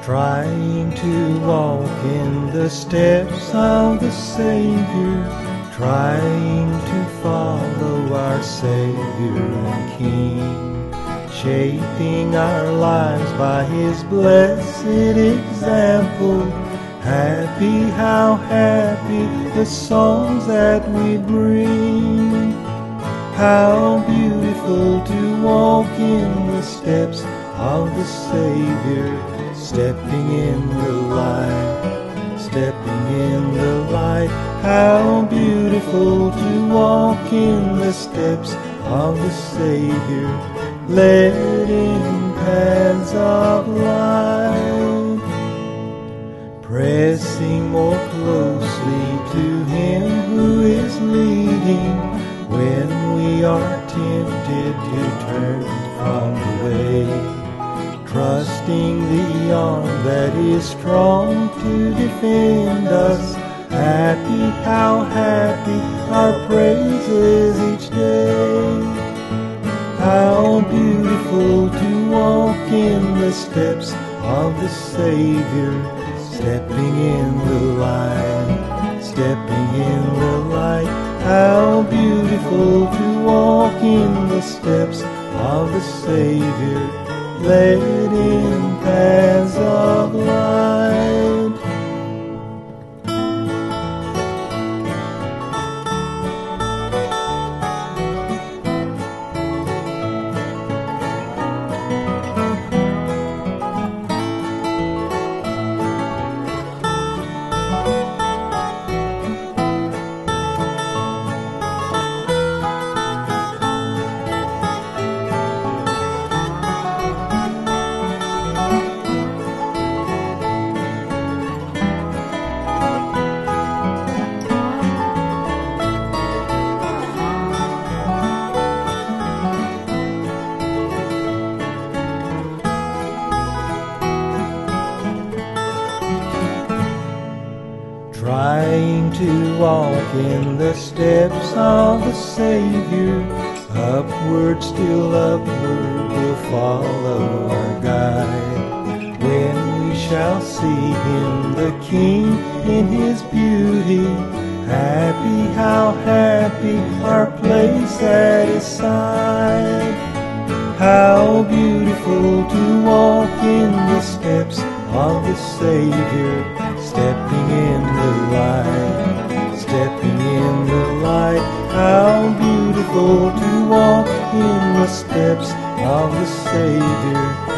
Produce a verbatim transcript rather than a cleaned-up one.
trying to walk in the steps of the Savior, trying to follow our Savior and King, shaping our lives by His blessed example. Happy, how happy the songs that we bring. How beautiful to walk in the steps of the Savior, stepping in the light, stepping in the light. How beautiful to walk in the steps of the Savior, led in paths of light, pressing more closely to Him who is leading when we are tempted to turn from the way, trusting the arm that is strong to defend us. Happy, how happy our praises each day. How beautiful to walk in the steps of the Savior, stepping in the light, stepping in the light. How beautiful to walk in the steps of the Savior, led in paths of light. Trying to walk in the steps of the Savior, upward, still upward, we'll follow our guide. When we shall see Him, the King, in His beauty, happy, how happy our place at His side. How beautiful to walk in the steps of the Savior, stepping in the light, stepping in the light. How beautiful to walk in the steps of the Savior,